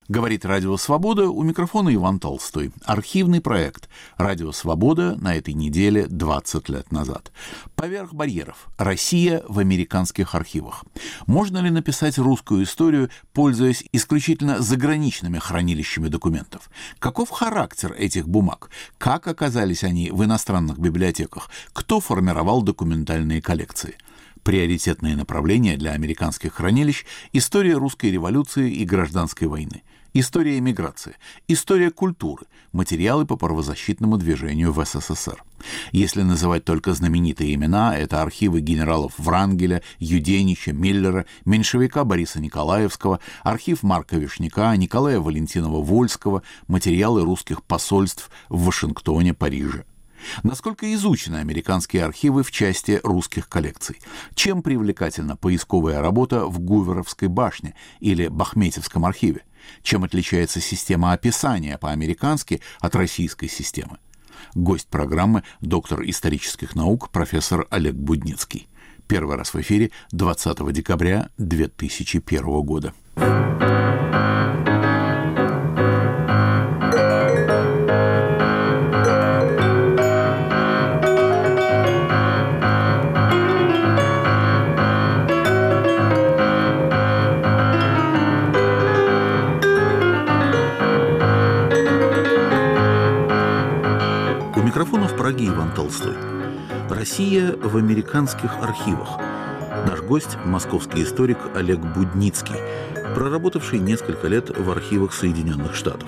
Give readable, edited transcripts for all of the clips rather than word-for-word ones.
Говорит «Радио Свобода», у микрофона Иван Толстой. Архивный проект «Радио Свобода» на этой неделе 20 лет назад. Поверх барьеров. Россия в американских архивах. Можно ли написать русскую историю, пользуясь исключительно заграничными хранилищами документов? Каков характер этих бумаг? Как оказались они в иностранных библиотеках? Кто формировал документальные коллекции? Приоритетные направления для американских хранилищ – история русской революции и гражданской войны, история эмиграции, история культуры, материалы по правозащитному движению в СССР. Если называть только знаменитые имена, это архивы генералов Врангеля, Юденича, Миллера, меньшевика Бориса Николаевского, архив Марка Вишняка, Николая Валентинова-Вольского, материалы русских посольств в Вашингтоне, Париже. Насколько изучены американские архивы в части русских коллекций? Чем привлекательна поисковая работа в Гуверовской башне или Бахметьевском архиве? Чем отличается система описания по-американски от российской системы? Гость программы – доктор исторических наук профессор Олег Будницкий. Первый раз в эфире 20 декабря 2001 года. Микрофона в Праге Иван Толстой. Россия в американских архивах. Наш гость – московский историк Олег Будницкий, проработавший несколько лет в архивах Соединенных Штатов.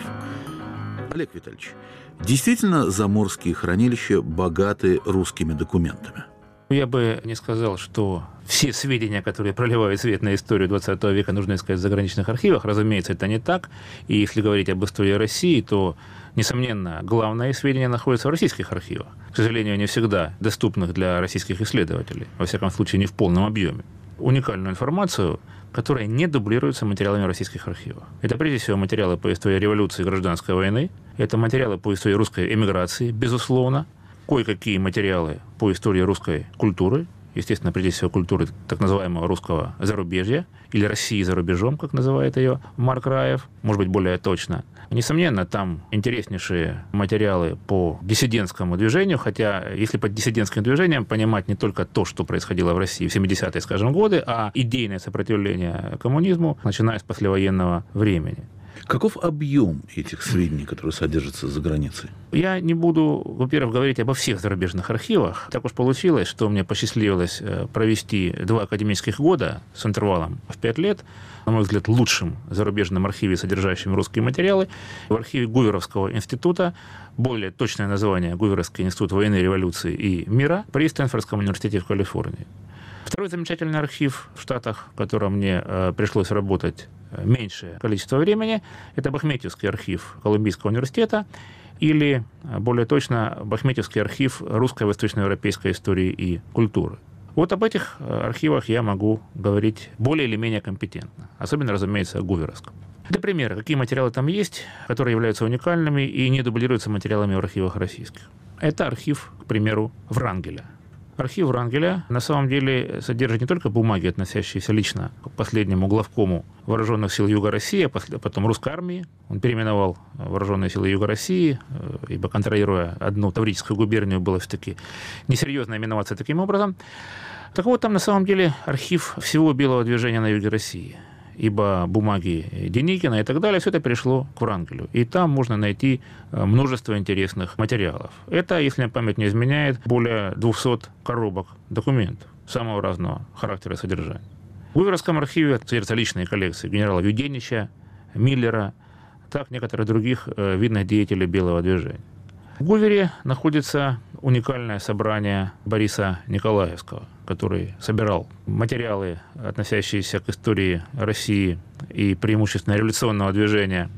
Олег Витальевич, действительно заморские хранилища богаты русскими документами? Я бы не сказал, что все сведения, которые проливают свет на историю 20 века, нужно искать в заграничных архивах. Разумеется, это не так. И если говорить об истории России, то, несомненно, главные сведения находятся в российских архивах. К сожалению, не всегда доступных для российских исследователей. Во всяком случае, не в полном объеме. Уникальную информацию, которая не дублируется материалами российских архивов. Это, прежде всего, материалы по истории революции и гражданской войны. Это материалы по истории русской эмиграции, безусловно. Кое-какие материалы по истории русской культуры, естественно, прежде всего, культуры так называемого русского зарубежья, или России за рубежом, как называет ее Марк Раев, может быть, более точно. Несомненно, там интереснейшие материалы по диссидентскому движению, хотя, если под диссидентским движением понимать не только то, что происходило в России в 70-е, скажем, годы, а идейное сопротивление коммунизму, начиная с послевоенного времени. Каков объем этих сведений, которые содержатся за границей? Я не буду, во-первых, говорить обо всех зарубежных архивах. Так уж получилось, что мне посчастливилось провести 2 академических года с интервалом в 5 лет, на мой взгляд, лучшим зарубежном архиве, содержащем русские материалы, в архиве Гуверовского института, более точное название Гуверовский институт войны, революции и мира, при Стэнфордском университете в Калифорнии. Второй замечательный архив в Штатах, в котором мне пришлось работать меньшее количество времени, это Бахметьевский архив Колумбийского университета, или, более точно, Бахметьевский архив русской восточноевропейской истории и культуры. Вот об этих архивах я могу говорить более или менее компетентно, особенно, разумеется, о Гуверовском. Для примера, какие материалы там есть, которые являются уникальными и не дублируются материалами в архивах российских. Это архив, к примеру, Врангеля. Архив Врангеля на самом деле содержит не только бумаги, относящиеся лично к последнему главкому Вооруженных сил Юга России, а потом русской армии. Он переименовал Вооруженные силы Юга России, ибо, контролируя одну Таврическую губернию, было все-таки несерьезно именоваться таким образом. Так вот, там на самом деле архив всего белого движения на юге России. Ибо бумаги Деникина и так далее, все это перешло к Врангелю. И там можно найти множество интересных материалов. Это, если мне память не изменяет, более 200 коробок документов самого разного характера и содержания. В Гуверовском архиве содержатся личные коллекции генерала Юденича, Миллера, так некоторых других видных деятелей белого движения. В Гувере находится уникальное собрание Бориса Николаевского, который собирал материалы, относящиеся к истории России и преимущественно революционного движения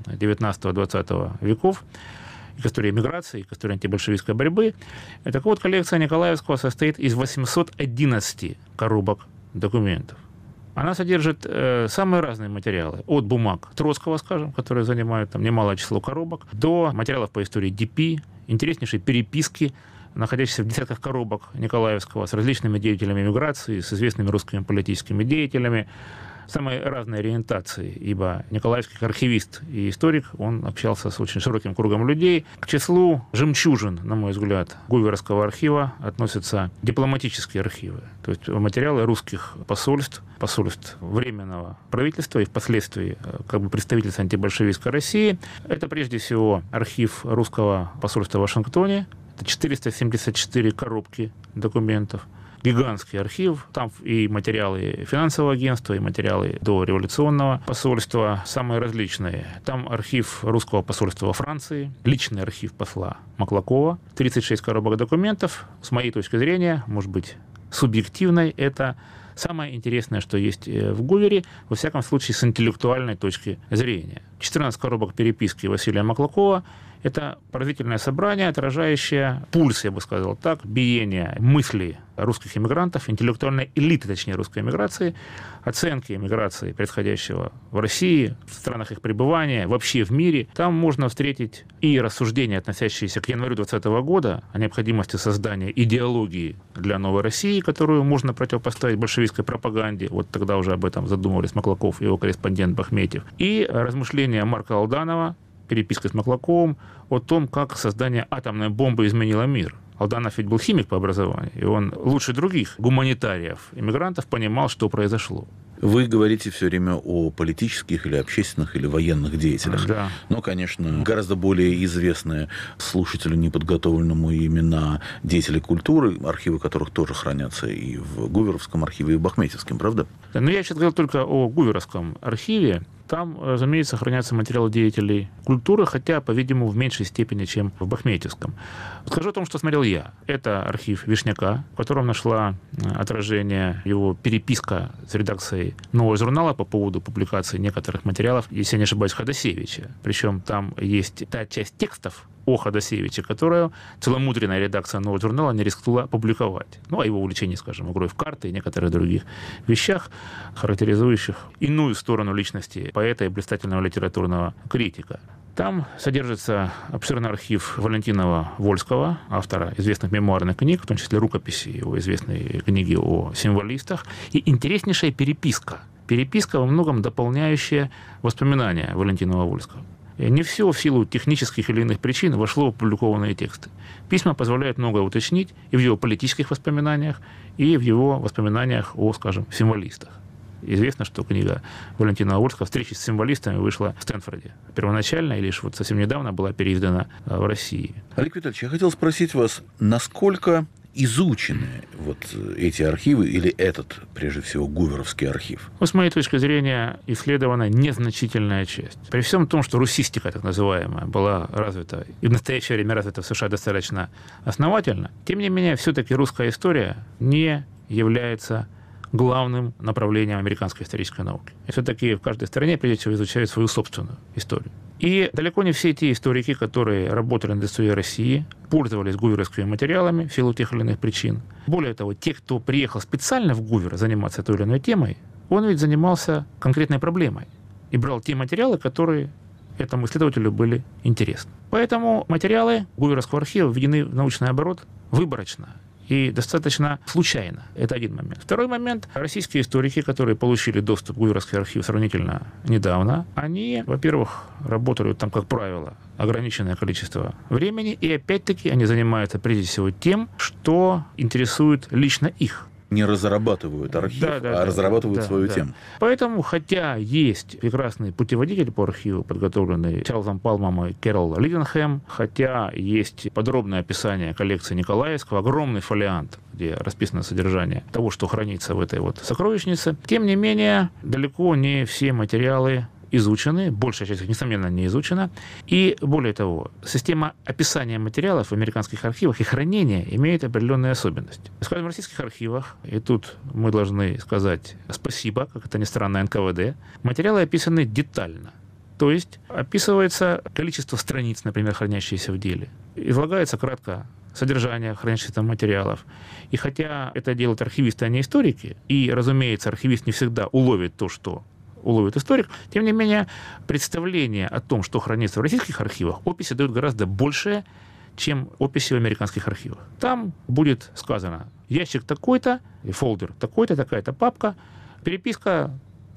XIX-XX веков, к истории миграции, к истории антибольшевистской борьбы. И так вот, коллекция Николаевского состоит из 811 коробок документов. Она содержит самые разные материалы. От бумаг Троцкого, скажем, которые занимают там немалое число коробок, до материалов по истории ДП, интереснейшей переписки, находящейся в десятках коробок Николаевского с различными деятелями миграции, с известными русскими политическими деятелями, самой разной ориентации, ибо николаевский архивист и историк, он общался с очень широким кругом людей. К числу жемчужин, на мой взгляд, Гуверовского архива относятся дипломатические архивы, то есть материалы русских посольств Временного правительства и впоследствии представительства антибольшевистской России. Это прежде всего архив русского посольства в Вашингтоне, это 474 коробки документов. Гигантский архив, там и материалы финансового агентства, и материалы дореволюционного посольства, самые различные. Там архив русского посольства во Франции, личный архив посла Маклакова, 36 коробок документов. С моей точки зрения, может быть, субъективной, это самое интересное, что есть в Гувере, во всяком случае, с интеллектуальной точки зрения. 14 коробок переписки Василия Маклакова – это поразительное собрание, отражающее пульс, я бы сказал так, биение мыслей русских эмигрантов, интеллектуальной элиты, точнее, русской эмиграции, оценки эмиграции, происходящего в России, в странах их пребывания, вообще в мире. Там можно встретить и рассуждения, относящиеся к январю 2020 года, о необходимости создания идеологии для новой России, которую можно противопоставить большевистской пропаганде. Вот тогда уже об этом задумывались Маклаков и его корреспондент Бахметьев. И размышления Марка Алданова, переписка с Маклаковым, о том, как создание атомной бомбы изменило мир. Алданов ведь был химик по образованию, и он лучше других гуманитариев, иммигрантов, понимал, что произошло. Вы говорите все время о политических или общественных или военных деятелях. Да. Но, конечно, гораздо более известные слушателю неподготовленному имена деятелей культуры, архивы которых тоже хранятся и в Гуверовском архиве, и в Бахметьевском, правда? Да, но я сейчас говорил только о Гуверовском архиве. Там, разумеется, хранятся материалы деятелей культуры, хотя, по-видимому, в меньшей степени, чем в Бахметьевском. Скажу о том, что смотрел я. Это архив Вишняка, в котором нашла отражение его переписка с редакцией «Нового журнала» по поводу публикации некоторых материалов, если я не ошибаюсь, Ходосевича. Причем там есть та часть текстов о Ходосевиче, которую целомудренная редакция «Нового журнала» не рискнула публиковать. Ну, о его увлечении, скажем, игрой в карты и некоторых других вещах, характеризующих иную сторону личности поэта и блистательного литературного критика. Там содержится обширный архив Валентинова Вольского, автора известных мемуарных книг, в том числе рукописи его известной книги о символистах, и интереснейшая переписка. Переписка, во многом дополняющая воспоминания Валентинова Вольского. Не все в силу технических или иных причин вошло в опубликованные тексты. Письма позволяют многое уточнить и в его политических воспоминаниях, и в его воспоминаниях о, скажем, символистах. Известно, что книга Валентина Вольского «Встречи с символистами» вышла в Стэнфорде. Первоначально, и лишь вот совсем недавно, была переиздана в России. Олег Витальевич, я хотел спросить вас, насколько изучены вот эти архивы или этот, прежде всего, Гуверовский архив? С моей точки зрения, исследована незначительная часть. При всем том, что русистика, так называемая, была развита и в настоящее время развита в США достаточно основательно, тем не менее, все-таки русская история не является главным направлением американской исторической науки. И все-таки в каждой стране, прежде всего, изучают свою собственную историю. И далеко не все те историки, которые работали над историей России, пользовались гуверовскими материалами в силу тех или иных причин. Более того, те, кто приехал специально в Гувер заниматься той или иной темой, он ведь занимался конкретной проблемой и брал те материалы, которые этому исследователю были интересны. Поэтому материалы Гуверовского архива введены в научный оборот выборочно и достаточно случайно. Это один момент. Второй момент. Российские историки, которые получили доступ в Гуверовский архив сравнительно недавно, они, во-первых, работали там, как правило, ограниченное количество времени, и опять-таки они занимаются прежде всего тем, что интересует лично их. Не разрабатывают архив, разрабатывают свою тему. Поэтому, хотя есть прекрасный путеводитель по архиву, подготовленный Чарльзом Палмом и Кэрол Лиденхэм, хотя есть подробное описание коллекции Николаевского, огромный фолиант, где расписано содержание того, что хранится в этой вот сокровищнице, тем не менее, далеко не все материалы изучены, большая часть их, несомненно, не изучена. И более того, система описания материалов в американских архивах и хранения имеет определенные особенности. Скажем, в российских архивах, и тут мы должны сказать спасибо, как это ни странно, НКВД, материалы описаны детально. То есть описывается количество страниц, например, хранящиеся в деле. Излагается кратко содержание хранящихся там материалов. И хотя это делают архивисты, а не историки, и, разумеется, архивист не всегда уловит то, что уловит историк, тем не менее, представление о том, что хранится в российских архивах, описи дают гораздо большее, чем описи в американских архивах. Там будет сказано: ящик такой-то, фолдер такой-то, такая-то папка, переписка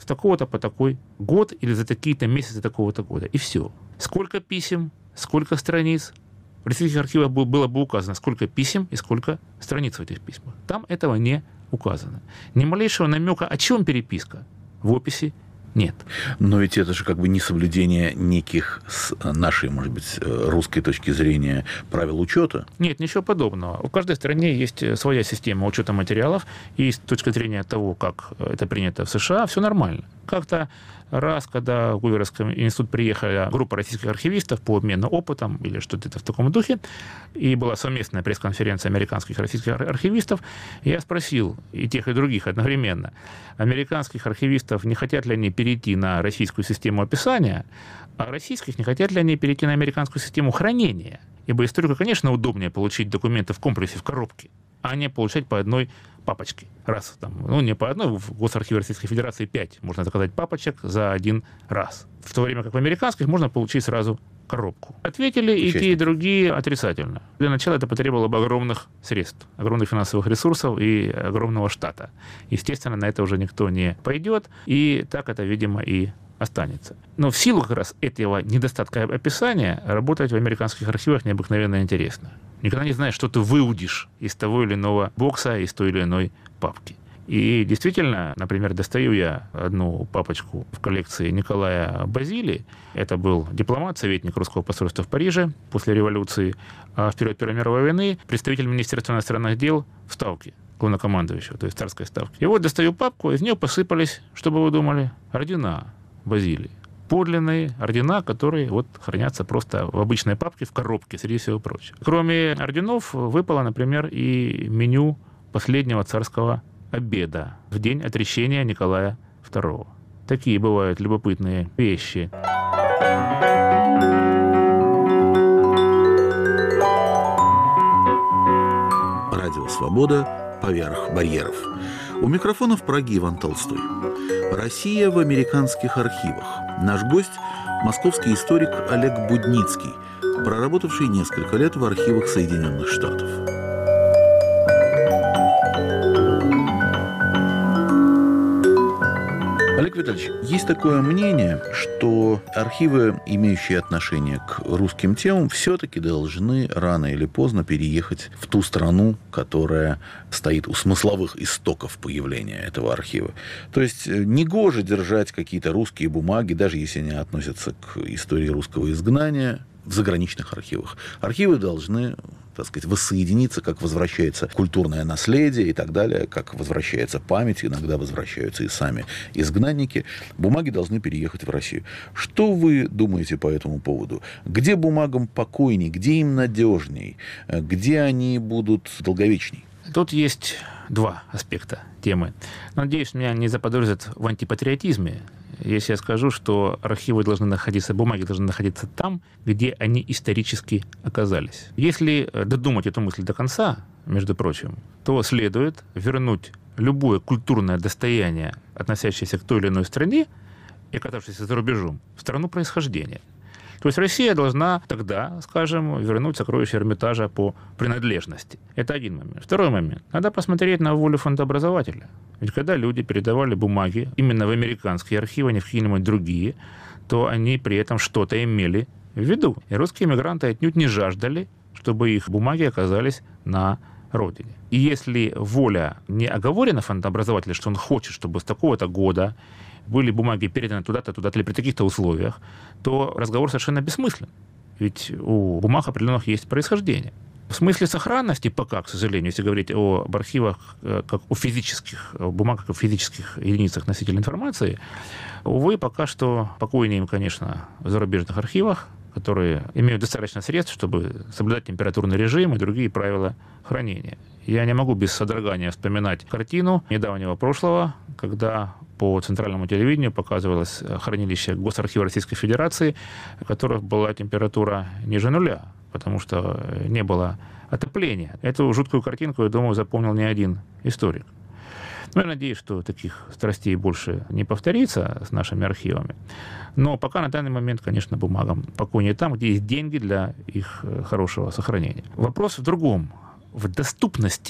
с такого-то по такой год или за такие-то месяцы такого-то года. И все. Сколько писем, сколько страниц. В российских архивах было бы указано, сколько писем и сколько страниц в этих письмах. Там этого не указано. Ни малейшего намека, о чем переписка, в описи нет. Но ведь это же как бы не соблюдение неких, с нашей, может быть, русской точки зрения, правил учета. Нет, ничего подобного. У каждой стране есть своя система учета материалов, и с точки зрения того, как это принято в США, все нормально. Как-то раз, когда в Гуверовский институт приехала группа российских архивистов по обмену опытом или что-то в таком духе, и была совместная пресс-конференция американских и российских архивистов, я спросил и тех, и других одновременно, американских архивистов, не хотят ли они перейти на российскую систему описания, а российских не хотят ли они перейти на американскую систему хранения. Ибо историку, конечно, удобнее получить документы в комплексе, в коробке, а не получать по одной папочке. Раз там, не по одной, в Госархиве Российской Федерации 5 можно заказать папочек за один раз. В то время как в американских можно получить сразу коробку. Ответили и те, и другие отрицательно. Для начала это потребовало бы огромных средств, огромных финансовых ресурсов и огромного штата. Естественно, на это уже никто не пойдет, и так это, видимо, и останется. Но в силу как раз этого недостатка описания работать в американских архивах необыкновенно интересно. Никогда не знаешь, что ты выудишь из того или иного бокса, из той или иной папки. И действительно, например, достаю я одну папочку в коллекции Николая Базили. Это был дипломат, советник русского посольства в Париже после революции, а в период Первой мировой войны представитель Министерства иностранных дел в Ставке, главнокомандующего, то есть царской ставки. И вот достаю папку, из нее посыпались, что бы вы думали, ордена Базилии. Подлинные ордена, которые вот хранятся просто в обычной папке, в коробке, среди всего прочего. Кроме орденов выпало, например, и меню последнего царского обеда в день отречения Николая II. Такие бывают любопытные вещи. Радио «Свобода. Поверх барьеров». У микрофона в Праге Иван Толстой. Россия в американских архивах. Наш гость – московский историк Олег Будницкий, проработавший несколько лет в архивах Соединенных Штатов. Олег Витальевич, есть такое мнение, что архивы, имеющие отношение к русским темам, все-таки должны рано или поздно переехать в ту страну, которая стоит у смысловых истоков появления этого архива. То есть негоже держать какие-то русские бумаги, даже если они относятся к истории русского изгнания, в заграничных архивах. Архивы должны, так сказать, воссоединиться, как возвращается культурное наследие и так далее, как возвращается память, иногда возвращаются и сами изгнанники. Бумаги должны переехать в Россию. Что вы думаете по этому поводу? Где бумагам покойней, где им надежней, где они будут долговечней? Тут есть два аспекта темы. Надеюсь, меня не заподозрят в антипатриотизме, если я скажу, что архивы должны находиться, бумаги должны находиться там, где они исторически оказались. Если додумать эту мысль до конца, между прочим, то следует вернуть любое культурное достояние, относящееся к той или иной стране и оказавшееся за рубежом, в страну происхождения. То есть Россия должна тогда, скажем, вернуть сокровища Эрмитажа по принадлежности. Это один момент. Второй момент. Надо посмотреть на волю фондообразователя. Ведь когда люди передавали бумаги именно в американские архивы, а не в какие-нибудь другие, то они при этом что-то имели в виду. И русские эмигранты отнюдь не жаждали, чтобы их бумаги оказались на родине. И если воля не оговорена фондообразователя, что он хочет, чтобы с такого-то года были бумаги переданы туда-то, туда-то, или при таких-то условиях, то разговор совершенно бессмыслен. Ведь у бумаг определенных есть происхождение. В смысле сохранности пока, к сожалению, если говорить об архивах как о физических бумагах, как о физических единицах носителя информации, увы, пока что покойнее им, конечно, в зарубежных архивах, которые имеют достаточно средств, чтобы соблюдать температурный режим и другие правила хранения. Я не могу без содрогания вспоминать картину недавнего прошлого, когда по центральному телевидению показывалось хранилище Госархива Российской Федерации, в которых была температура ниже нуля, потому что не было отопления. Эту жуткую картинку, я думаю, запомнил не один историк. Я надеюсь, что таких страстей больше не повторится с нашими архивами. Но пока на данный момент, конечно, бумагам покойнее там, где есть деньги для их хорошего сохранения. Вопрос в другом. В доступности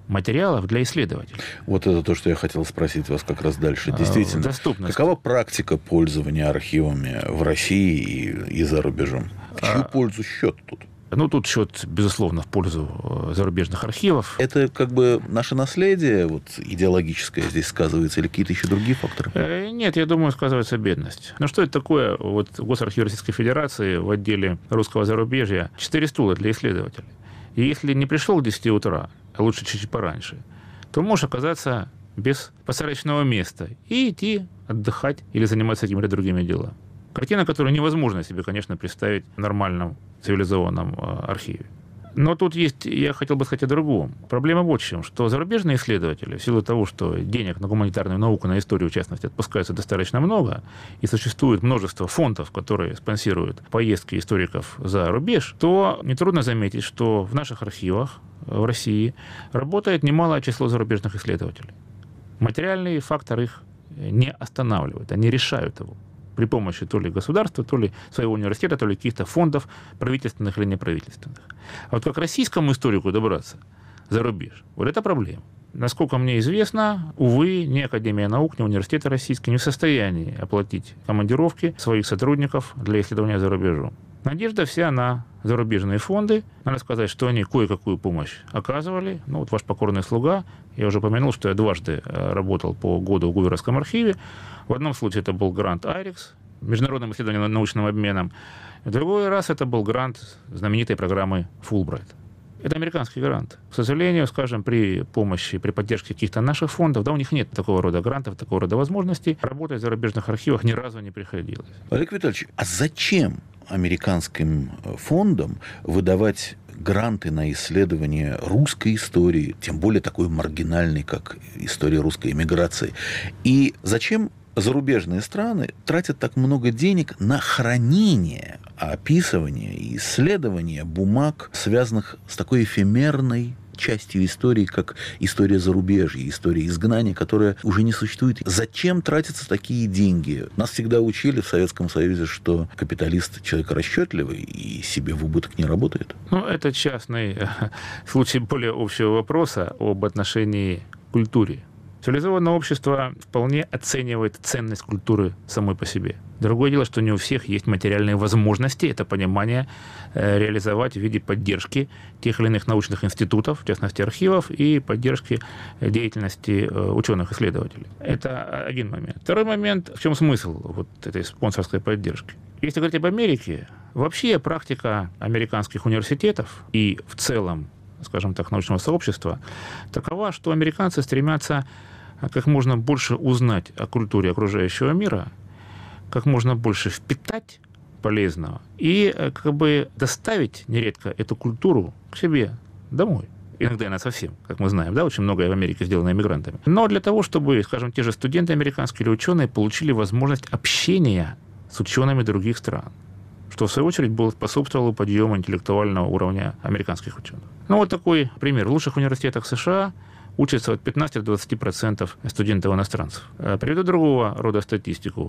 материалов для исследователей. Вот это то, что я хотел спросить вас как раз дальше. Действительно, доступность. Какова практика пользования архивами в России и за рубежом? В чью пользу счет тут? Ну, тут счет, безусловно, в пользу зарубежных архивов. Это как бы наше наследие вот, идеологическое здесь сказывается или какие-то еще другие факторы? Нет, я думаю, сказывается бедность. Ну, что это такое? Вот Госархив Российской Федерации в отделе русского зарубежья 4 стула для исследователей. И если не пришел к 10 утра, а лучше чуть-чуть пораньше, то можешь оказаться без посадочного места и идти отдыхать или заниматься какими-то другими делами. Картина, которую невозможно себе, конечно, представить в нормальном цивилизованном архиве. Но тут есть, я хотел бы сказать о другом. Проблема вот в чем, что зарубежные исследователи, в силу того, что денег на гуманитарную науку, на историю, в частности, отпускается достаточно много, и существует множество фондов, которые спонсируют поездки историков за рубеж, то нетрудно заметить, что в наших архивах в России работает немалое число зарубежных исследователей. Материальный фактор их не останавливает, они решают его при помощи то ли государства, то ли своего университета, то ли каких-то фондов, правительственных или неправительственных. А вот как российскому историку добраться за рубеж, вот это проблема. Насколько мне известно, увы, ни Академия наук, ни университеты российские не в состоянии оплатить командировки своих сотрудников для исследования за рубежом. Надежда вся на зарубежные фонды. Надо сказать, что они кое-какую помощь оказывали. Ну, вот ваш покорный слуга, я уже упомянул, что я дважды работал по году в Гуверовском архиве. В одном случае это был грант «Айрекс», международным исследованием научным обменом. В другой раз это был грант знаменитой программы «Фулбрайт». Это американский грант. К сожалению, скажем, при помощи, при поддержке каких-то наших фондов, да, у них нет такого рода грантов, такого рода возможностей. Работать в зарубежных архивах ни разу не приходилось. Олег Витальевич, а зачем американским фондам выдавать гранты на исследование русской истории, тем более такой маргинальной, как история русской эмиграции? И зачем зарубежные страны тратят так много денег на хранение, описывание и исследование бумаг, связанных с такой эфемерной частью истории, как история зарубежья, история изгнания, которая уже не существует. Зачем тратятся такие деньги? Нас всегда учили в Советском Союзе, что капиталист человек расчетливый и себе в убыток не работает. Ну, это частный случай более общего вопроса об отношении к культуре. Цивилизованное общество вполне оценивает ценность культуры самой по себе. Другое дело, что не у всех есть материальные возможности это понимание реализовать в виде поддержки тех или иных научных институтов, в частности архивов, и поддержки деятельности ученых-исследователей. Это один момент. Второй момент, в чем смысл вот этой спонсорской поддержки? Если говорить об Америке, вообще практика американских университетов и в целом, скажем так, научного сообщества такова, что американцы стремятся как можно больше узнать о культуре окружающего мира, как можно больше впитать полезного и как бы доставить нередко эту культуру к себе домой. Иногда и совсем, как мы знаем, да, очень многое в Америке сделано иммигрантами. Но для того, чтобы, скажем, те же студенты американские или ученые получили возможность общения с учеными других стран, что, в свою очередь, способствовало подъему интеллектуального уровня американских ученых. Ну, вот такой пример. В лучших университетах США учатся от 15 до 20% студентов-иностранцев. Приведу другого рода статистику.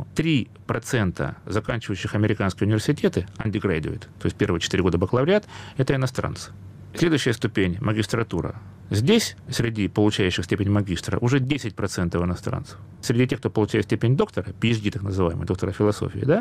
3% заканчивающих американские университеты, undergraduate, то есть первые 4 года бакалавриат, это иностранцы. Следующая ступень – магистратура. Здесь, среди получающих степень магистра, уже 10% иностранцев. Среди тех, кто получает степень доктора, PhD так называемый, доктора философии, да,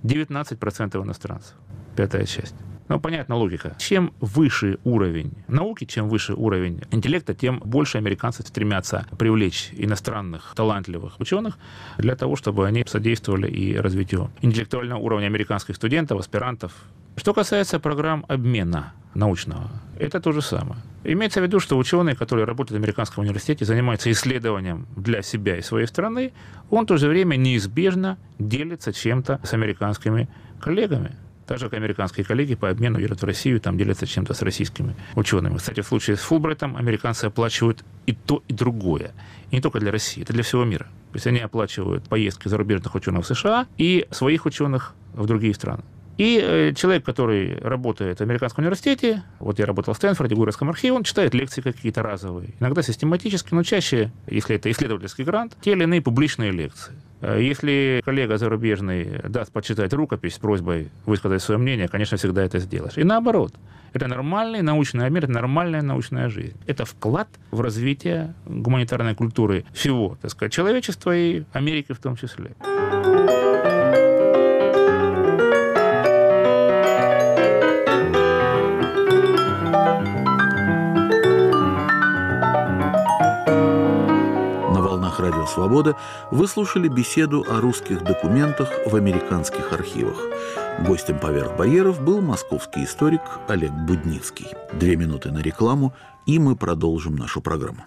19% иностранцев. Пятая часть. Ну, понятна логика. Чем выше уровень науки, чем выше уровень интеллекта, тем больше американцы стремятся привлечь иностранных талантливых ученых для того, чтобы они содействовали и развитию интеллектуального уровня американских студентов, аспирантов. Что касается программ обмена научного, это то же самое. Имеется в виду, что ученый, который работает в американском университете, занимается исследованием для себя и своей страны, он в то же время неизбежно делится чем-то с американскими коллегами. Так же, как американские коллеги по обмену едут в Россию, там делятся чем-то с российскими учеными. Кстати, в случае с Фулбрайтом американцы оплачивают и то, и другое. И не только для России, это для всего мира. То есть они оплачивают поездки зарубежных ученых в США и своих ученых в другие страны. И человек, который работает в американском университете, вот я работал в Стэнфорде, в Гугловском архиве, он читает лекции какие-то разовые, иногда систематически, но чаще, если это исследовательский грант, те или иные публичные лекции. Если коллега зарубежный даст почитать рукопись с просьбой высказать свое мнение, конечно, всегда это сделаешь. И наоборот. Это нормальный научный обмен, это нормальная научная жизнь. Это вклад в развитие гуманитарной культуры всего, так сказать, человечества и Америки в том числе. Радио «Свобода» вы слушали беседу о русских документах в американских архивах. Гостем «Поверх барьеров» был московский историк Олег Будницкий. 2 минуты на рекламу, и мы продолжим нашу программу.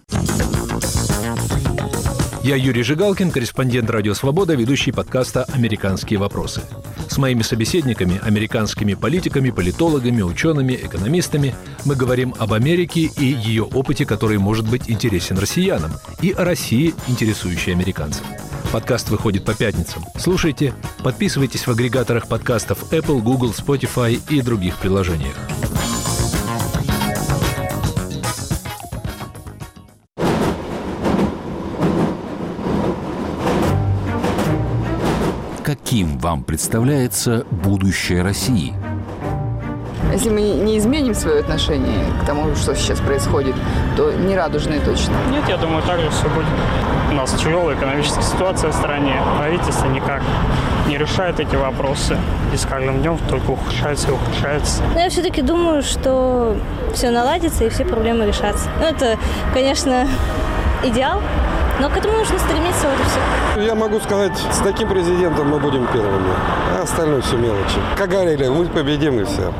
Я Юрий Жигалкин, корреспондент «Радио Свобода», ведущий подкаста «Американские вопросы». С моими собеседниками, американскими политиками, политологами, учеными, экономистами, мы говорим об Америке и ее опыте, который может быть интересен россиянам, и о России, интересующей американцев. Подкаст выходит по пятницам. Слушайте, подписывайтесь в агрегаторах подкастов Apple, Google, Spotify и других приложениях. Каким вам представляется будущее России? Если мы не изменим свое отношение к тому, что сейчас происходит, то не радужные точно. Нет, я думаю, так же все будет. У нас тяжелая экономическая ситуация в стране. Правительство никак не решает эти вопросы. И с каждым днем только ухудшается и ухудшается. Но я все-таки думаю, что все наладится и все проблемы решатся. Ну, это, конечно, идеал. Но к этому нужно стремиться, вот и все. Я могу сказать, с таким президентом мы будем первыми, а остальное все мелочи. Как говорили, мы победим и все.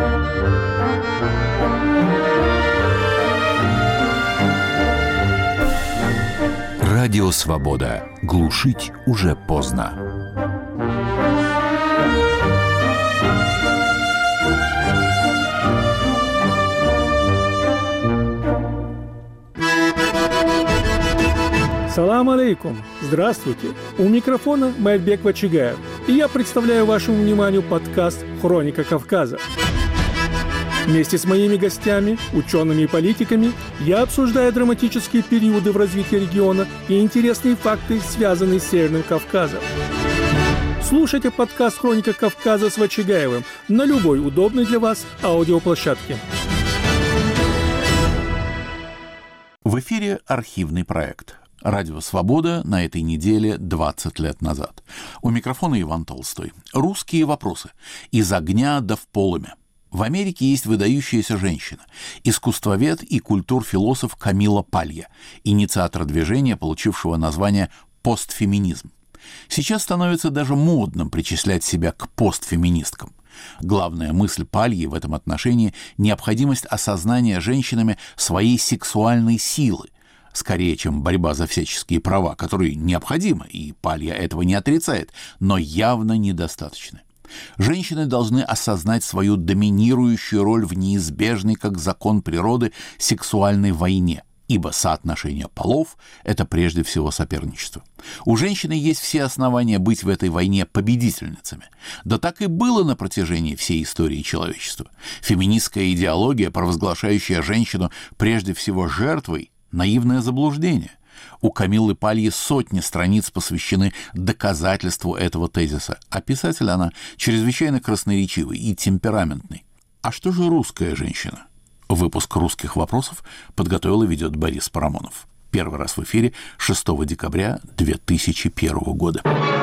Радио «Свобода». Глушить уже поздно. Салам алейкум! Здравствуйте! У микрофона Майрбек Вачигаев. И я представляю вашему вниманию подкаст «Хроника Кавказа». Вместе с моими гостями, учеными и политиками, я обсуждаю драматические периоды в развитии региона и интересные факты, связанные с Северным Кавказом. Слушайте подкаст «Хроника Кавказа» с Вачигаевым на любой удобной для вас аудиоплощадке. В эфире архивный проект. Радио «Свобода» на этой неделе 20 лет назад. У микрофона Иван Толстой. Русские вопросы. Из огня до в полымя. В Америке есть выдающаяся женщина, искусствовед и культурфилософ Камила Палья, инициатор движения, получившего название «постфеминизм». Сейчас становится даже модным причислять себя к постфеминисткам. Главная мысль Пальи в этом отношении – необходимость осознания женщинами своей сексуальной силы, скорее, чем борьба за всяческие права, которые необходимы, и Палья этого не отрицает, но явно недостаточны. Женщины должны осознать свою доминирующую роль в неизбежной, как закон природы, сексуальной войне, ибо соотношение полов – это прежде всего соперничество. У женщины есть все основания быть в этой войне победительницами. Да так и было на протяжении всей истории человечества. Феминистская идеология, провозглашающая женщину прежде всего жертвой, наивное заблуждение. У Камиллы Пальи сотни страниц посвящены доказательству этого тезиса, а писатель она чрезвычайно красноречивый и темпераментный. А что же русская женщина? Выпуск «Русских вопросов» подготовил и ведет Борис Парамонов. Первый раз в эфире 6 декабря 2001 года.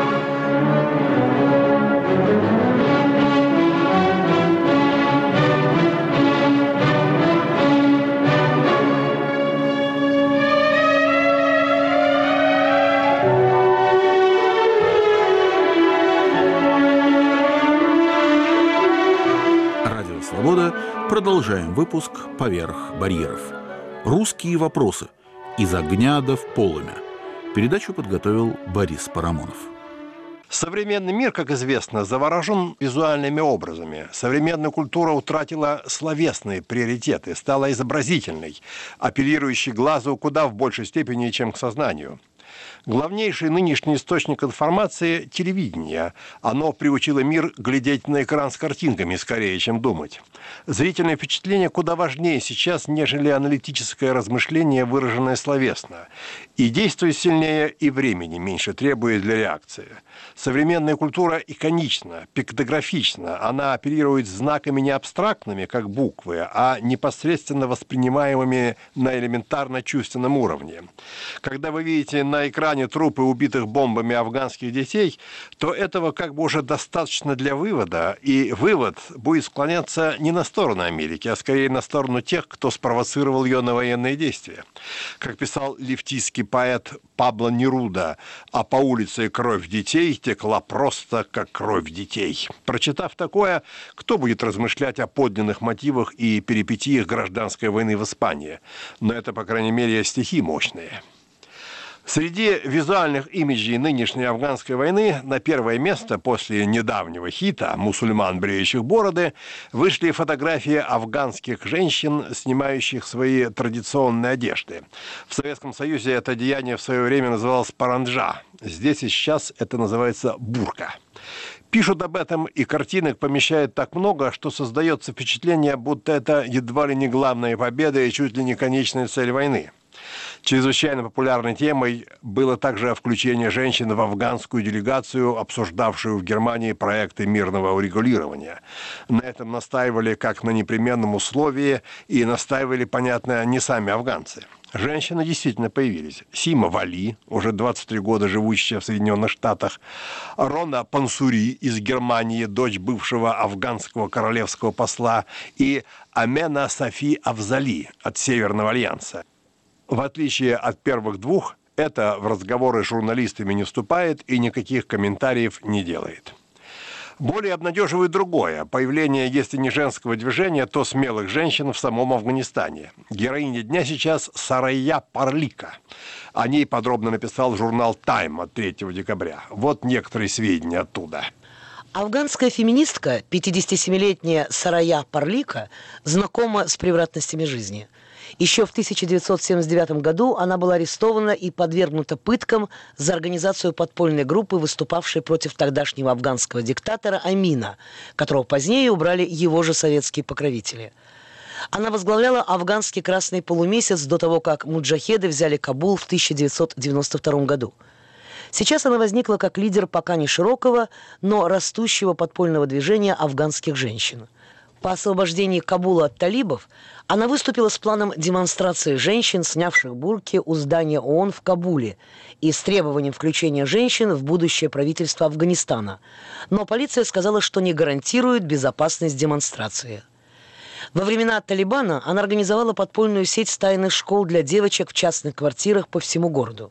Продолжаем выпуск «Поверх барьеров». Русские вопросы. Из огня до в полымя. Передачу подготовил Борис Парамонов. Современный мир, как известно, заворожен визуальными образами. Современная культура утратила словесные приоритеты, стала изобразительной, апеллирующей глазу куда в большей степени, чем к сознанию. Главнейший нынешний источник информации – телевидение. Оно приучило мир глядеть на экран с картинками скорее, чем думать. Зрительное впечатление куда важнее сейчас, нежели аналитическое размышление, выраженное словесно. И действует сильнее, и времени меньше требует для реакции. Современная культура иконична, пиктографична. Она оперирует знаками не абстрактными, как буквы, а непосредственно воспринимаемыми на элементарно-чувственном уровне. Когда вы видите на экране трупы убитых бомбами афганских детей, то этого как бы уже достаточно для вывода, и вывод будет склоняться не на сторону Америки, а скорее на сторону тех, кто спровоцировал ее на военные действия. Как писал лефтистский поэт Пабло Неруда, а по улице кровь детей текла просто как кровь детей. Прочитав такое, кто будет размышлять о подлинных мотивах и перипетиях гражданской войны в Испании? Но это, по крайней мере, стихи мощные. Среди визуальных имиджей нынешней афганской войны на первое место после недавнего хита «Мусульман, бреющих бороды» вышли фотографии афганских женщин, снимающих свои традиционные одежды. В Советском Союзе это одеяние в свое время называлось паранджа. Здесь и сейчас это называется бурка. Пишут об этом, и картинок помещают так много, что создается впечатление, будто это едва ли не главная победа и чуть ли не конечная цель войны. Чрезвычайно популярной темой было также включение женщин в афганскую делегацию, обсуждавшую в Германии проекты мирного урегулирования. На этом настаивали как на непременном условии, и настаивали, понятно, не сами афганцы. Женщины действительно появились. Сима Вали, уже 23 года живущая в Соединенных Штатах, Рона Пансури из Германии, дочь бывшего афганского королевского посла, и Амена Софи Афзали от Северного альянса. В отличие от первых двух, это в разговоры с журналистами не вступает и никаких комментариев не делает. Более обнадеживает другое – появление, если не женского движения, то смелых женщин в самом Афганистане. Героиня дня сейчас Сарая Парлика. О ней подробно написал журнал «Тайм» от 3 декабря. Вот некоторые сведения оттуда. Афганская феминистка, 57-летняя Сарая Парлика, знакома с превратностями жизни. Еще в 1979 году она была арестована и подвергнута пыткам за организацию подпольной группы, выступавшей против тогдашнего афганского диктатора Амина, которого позднее убрали его же советские покровители. Она возглавляла афганский Красный полумесяц до того, как муджахеды взяли Кабул в 1992 году. Сейчас она возникла как лидер пока не широкого, но растущего подпольного движения афганских женщин. По освобождении Кабула от талибов она выступила с планом демонстрации женщин, снявших бурки у здания ООН в Кабуле, и с требованием включения женщин в будущее правительство Афганистана. Но полиция сказала, что не гарантирует безопасность демонстрации. Во времена Талибана она организовала подпольную сеть тайных школ для девочек в частных квартирах по всему городу.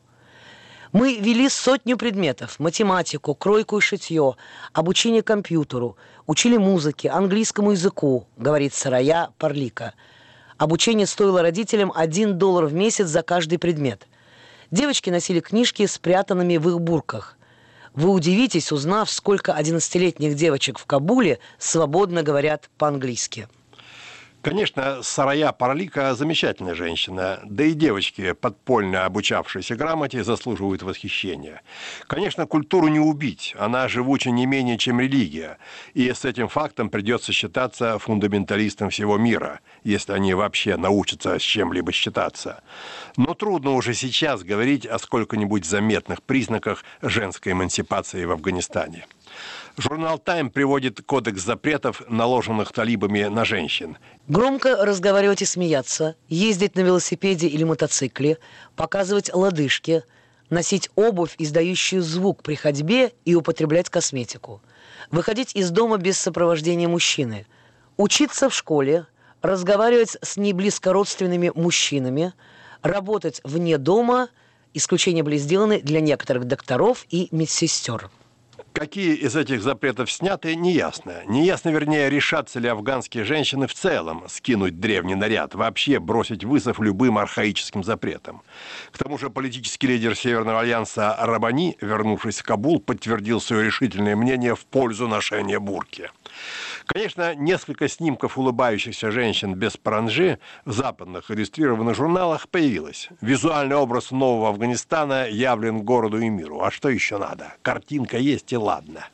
Мы вели сотню предметов – математику, кройку и шитье, обучение компьютеру, учили музыке, английскому языку, говорит Сарая Парлика. Обучение стоило родителям $1 в месяц за каждый предмет. Девочки носили книжки, спрятанными в их бурках. Вы удивитесь, узнав, сколько 11-летних девочек в Кабуле свободно говорят по-английски. Конечно, Сарая Парлика замечательная женщина, да и девочки, подпольно обучавшиеся грамоте, заслуживают восхищения. Конечно, культуру не убить, она живуча не менее, чем религия, и с этим фактом придется считаться фундаменталистам всего мира, если они вообще научатся с чем-либо считаться. Но трудно уже сейчас говорить о сколько-нибудь заметных признаках женской эмансипации в Афганистане. Журнал «Тайм» приводит кодекс запретов, наложенных талибами на женщин. Громко разговаривать и смеяться, ездить на велосипеде или мотоцикле, показывать лодыжки, носить обувь, издающую звук при ходьбе, и употреблять косметику. Выходить из дома без сопровождения мужчины. Учиться в школе, разговаривать с неблизкородственными мужчинами, работать вне дома, исключения были сделаны для некоторых докторов и медсестер. Какие из этих запретов сняты, неясно. Неясно, вернее, решатся ли афганские женщины в целом скинуть древний наряд, вообще бросить вызов любым архаическим запретам. К тому же политический лидер Северного альянса Рабани, вернувшись в Кабул, подтвердил свое решительное мнение в пользу ношения бурки. Конечно, несколько снимков улыбающихся женщин без паранджи в западных иллюстрированных журналах появилось. Визуальный образ нового Афганистана явлен городу и миру. А что еще надо? Картинка есть и ладно.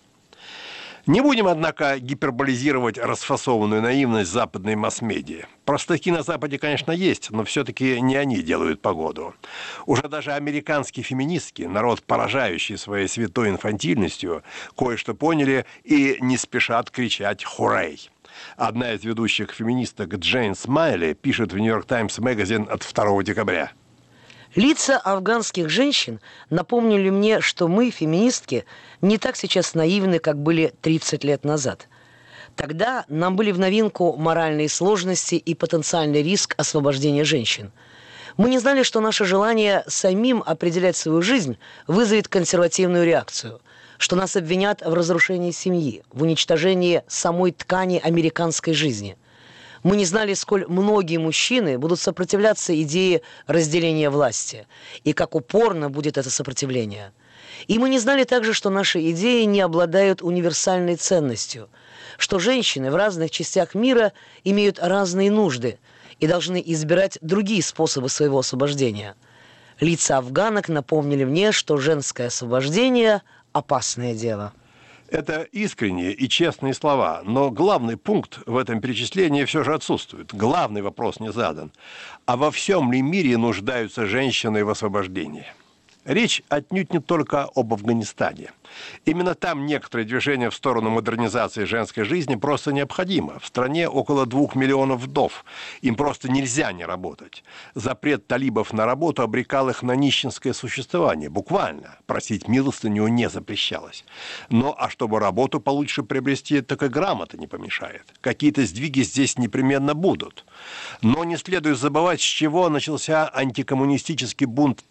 Не будем, однако, гиперболизировать расфасованную наивность западной масс-медиа. Простаки на Западе, конечно, есть, но все-таки не они делают погоду. Уже даже американские феминистки, народ, поражающий своей святой инфантильностью, кое-что поняли и не спешат кричать «Хуррей!». Одна из ведущих феминисток Джейн Смайли пишет в «Нью-Йорк Таймс Магазин» от 2 декабря. Лица афганских женщин напомнили мне, что мы, феминистки, не так сейчас наивны, как были 30 лет назад. Тогда нам были в новинку моральные сложности и потенциальный риск освобождения женщин. Мы не знали, что наше желание самим определять свою жизнь вызовет консервативную реакцию, что нас обвинят в разрушении семьи, в уничтожении самой ткани американской жизни. Мы не знали, сколь многие мужчины будут сопротивляться идее разделения власти, и как упорно будет это сопротивление. И мы не знали также, что наши идеи не обладают универсальной ценностью, что женщины в разных частях мира имеют разные нужды и должны избирать другие способы своего освобождения. Лица афганок напомнили мне, что женское освобождение – опасное дело. Это искренние и честные слова, но главный пункт в этом перечислении все же отсутствует. Главный вопрос не задан. А во всем ли мире нуждаются женщины в освобождении? Речь отнюдь не только об Афганистане. Именно там некоторое движение в сторону модернизации женской жизни просто необходимо. В стране около 2 миллионов вдов. Им просто нельзя не работать. Запрет талибов на работу обрекал их на нищенское существование. Буквально. Просить милостыню не запрещалось. Но а чтобы работу получше приобрести, так и грамота не помешает. Какие-то сдвиги здесь непременно будут. Но не следует забывать, с чего начался антикоммунистический бунт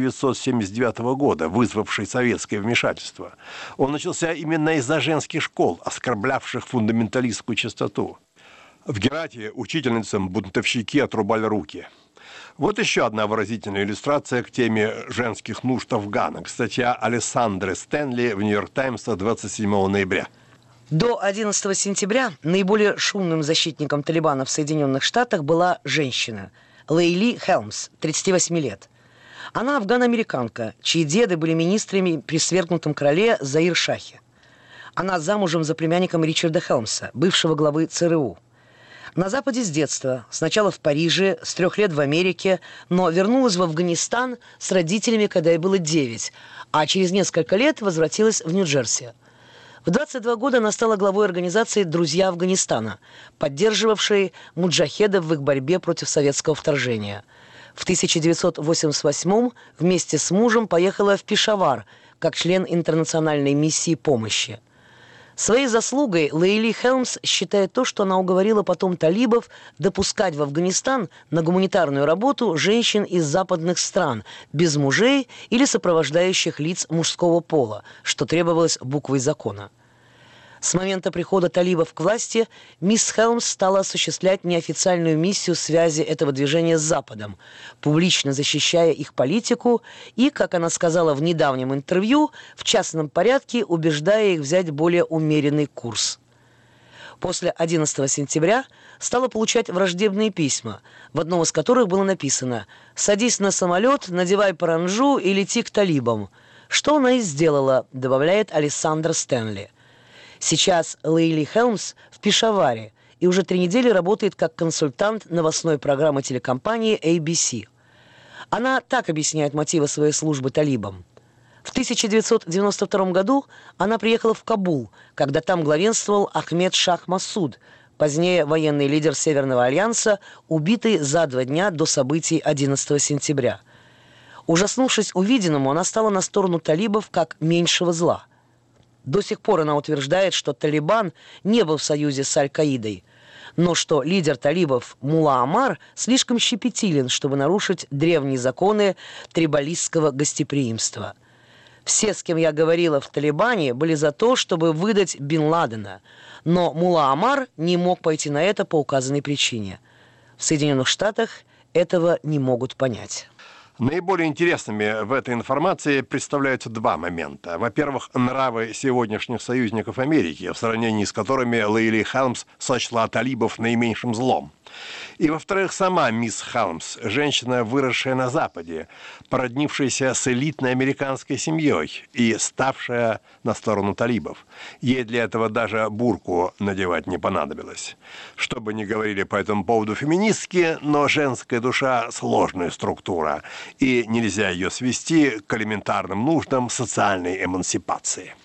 1979 года, вызвавший советское вмешательство. Он начался именно из-за женских школ, оскорблявших фундаменталистскую чистоту. В Герате учительницам бунтовщики отрубали руки. Вот еще одна выразительная иллюстрация к теме женских нужд афганок. Статья Алессандры Стэнли в «Нью-Йорк Таймс» 27 ноября. До 11 сентября наиболее шумным защитником Талибана в Соединенных Штатах была женщина Лейли Хелмс, 38 лет. Она афгано-американка, чьи деды были министрами при свергнутом короле Заир-Шахе. Она замужем за племянником Ричарда Хелмса, бывшего главы ЦРУ. На Западе с детства, сначала в Париже, с 3 лет в Америке, но вернулась в Афганистан с родителями, когда ей было 9, а через несколько лет возвратилась в Нью-Джерси. В 22 года она стала главой организации «Друзья Афганистана», поддерживавшей муджахедов в их борьбе против советского вторжения. В 1988 вместе с мужем поехала в Пешавар как член интернациональной миссии помощи. Своей заслугой Лейли Хелмс считает то, что она уговорила потом талибов допускать в Афганистан на гуманитарную работу женщин из западных стран, без мужей или сопровождающих лиц мужского пола, что требовалось буквой закона. С момента прихода талибов к власти мисс Хелмс стала осуществлять неофициальную миссию связи этого движения с Западом, публично защищая их политику и, как она сказала в недавнем интервью, в частном порядке убеждая их взять более умеренный курс. После 11 сентября стала получать враждебные письма, в одном из которых было написано «Садись на самолет, надевай паранджу и лети к талибам», что она и сделала, добавляет Алессандра Стэнли. Сейчас Лейли Хелмс в Пешаваре и уже 3 недели работает как консультант новостной программы телекомпании ABC. Она так объясняет мотивы своей службы талибам. В 1992 году она приехала в Кабул, когда там главенствовал Ахмед Шах Масуд, позднее военный лидер Северного альянса, убитый за 2 дня до событий 11 сентября. Ужаснувшись увиденному, она стала на сторону талибов как меньшего зла. До сих пор она утверждает, что Талибан не был в союзе с Аль-Каидой, но что лидер талибов Мулла Амар слишком щепетилен, чтобы нарушить древние законы трибалистского гостеприимства. Все, с кем я говорила в Талибане, были за то, чтобы выдать Бин Ладена, но Мулла Амар не мог пойти на это по указанной причине. В Соединенных Штатах этого не могут понять. Наиболее интересными в этой информации представляются два момента. Во-первых, нравы сегодняшних союзников Америки, в сравнении с которыми Лейли Хелмс сочла талибов наименьшим злом. И, во-вторых, сама мисс Хелмс, женщина, выросшая на Западе, породнившаяся с элитной американской семьей и ставшая на сторону талибов. Ей для этого даже бурку надевать не понадобилось. Что бы ни говорили по этому поводу феминистки, но женская душа – сложная структура, и нельзя ее свести к элементарным нуждам социальной эмансипации.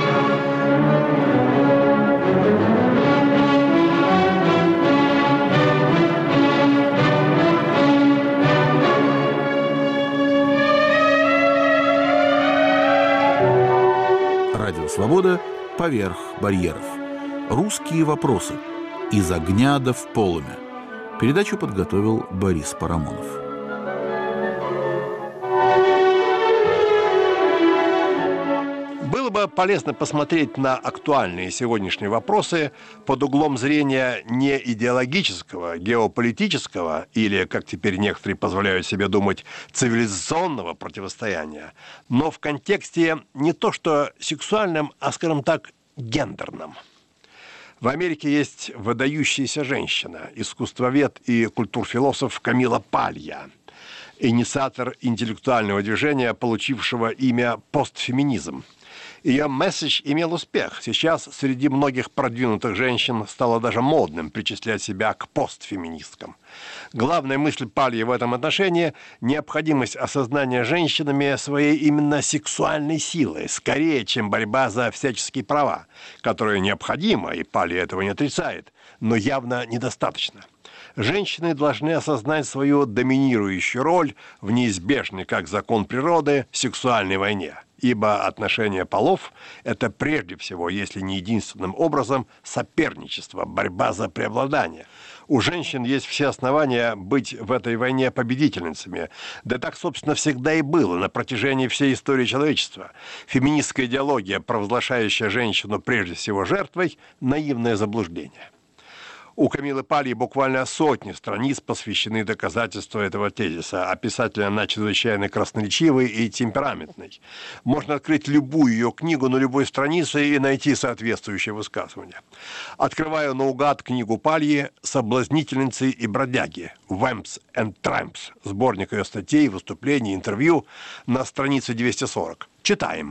Радио «Свобода» поверх барьеров. Русские вопросы. Из огня до в полымя. Передачу подготовил Борис Парамонов. Было бы полезно посмотреть на актуальные сегодняшние вопросы под углом зрения не идеологического, геополитического или, как теперь некоторые позволяют себе думать, цивилизационного противостояния, но в контексте не то что сексуальном, а, скажем так, гендерном. В Америке есть выдающаяся женщина, искусствовед и культурфилософ Камила Палья, инициатор интеллектуального движения, получившего имя «постфеминизм». Ее месседж имел успех. Сейчас среди многих продвинутых женщин стало даже модным причислять себя к постфеминисткам. Главная мысль Пальи в этом отношении – необходимость осознания женщинами своей именно сексуальной силы, скорее, чем борьба за всяческие права, которые необходима, и Палья этого не отрицает, но явно недостаточно. Женщины должны осознать свою доминирующую роль в неизбежной, как закон природы, сексуальной войне. Ибо отношения полов – это прежде всего, если не единственным образом, соперничество, борьба за преобладание. У женщин есть все основания быть в этой войне победительницами. Да так, собственно, всегда и было на протяжении всей истории человечества. Феминистская идеология, провозглашающая женщину прежде всего жертвой – наивное заблуждение. У Камилы Пальи буквально сотни страниц посвящены доказательству этого тезиса, а писатель она чрезвычайно красноречивый и темпераментный. Можно открыть любую ее книгу на любой странице и найти соответствующее высказывание. Открываю наугад книгу Пальи «Соблазнительницы и бродяги» «Vamps and Tramps», сборник ее статей, выступлений, интервью на странице 240. Читаем.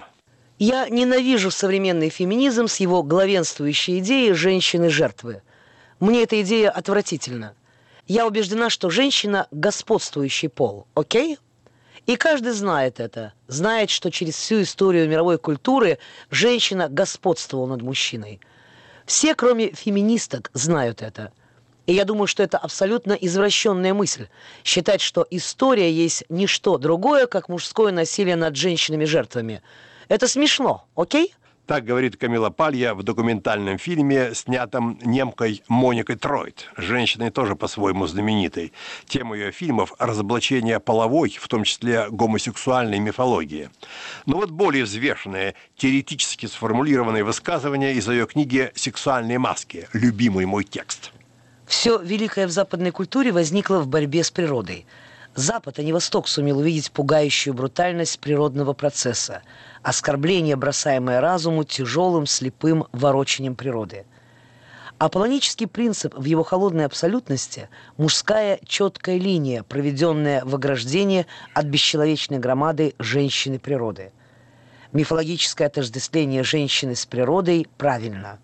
Я ненавижу современный феминизм с его главенствующей идеей женщины-жертвы. Мне эта идея отвратительна. Я убеждена, что женщина – господствующий пол, окей? И каждый знает это. Знает, что через всю историю мировой культуры женщина господствовала над мужчиной. Все, кроме феминисток, знают это. И я думаю, что это абсолютно извращенная мысль. Считать, что история есть не что другое, как мужское насилие над женщинами-жертвами. Это смешно, окей? Так говорит Камила Палья в документальном фильме, снятом немкой Моникой Тройт, женщиной тоже по-своему знаменитой. Тема ее фильмов – разоблачение половой, в том числе гомосексуальной мифологии. Но вот более взвешенные, теоретически сформулированные высказывания из ее книги «Сексуальные маски», любимый мой текст. Все великое в западной культуре возникло в борьбе с природой. Запад, а не Восток, сумел увидеть пугающую брутальность природного процесса, оскорбление, бросаемое разуму тяжелым, слепым ворочанием природы. Аполлонический принцип в его холодной абсолютности – мужская четкая линия, проведенная в ограждении от бесчеловечной громады женщины природы. Мифологическое отождествление женщины с природой правильно.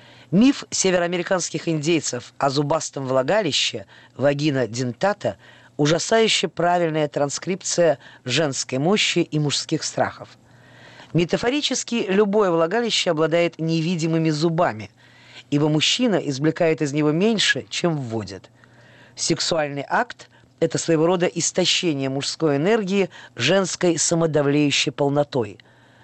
Миф североамериканских индейцев о зубастом влагалище вагина дентата – ужасающе правильная транскрипция женской мощи и мужских страхов. Метафорически, любое влагалище обладает невидимыми зубами, ибо мужчина извлекает из него меньше, чем вводит. Сексуальный акт – это своего рода истощение мужской энергии женской самодавлеющей полнотой.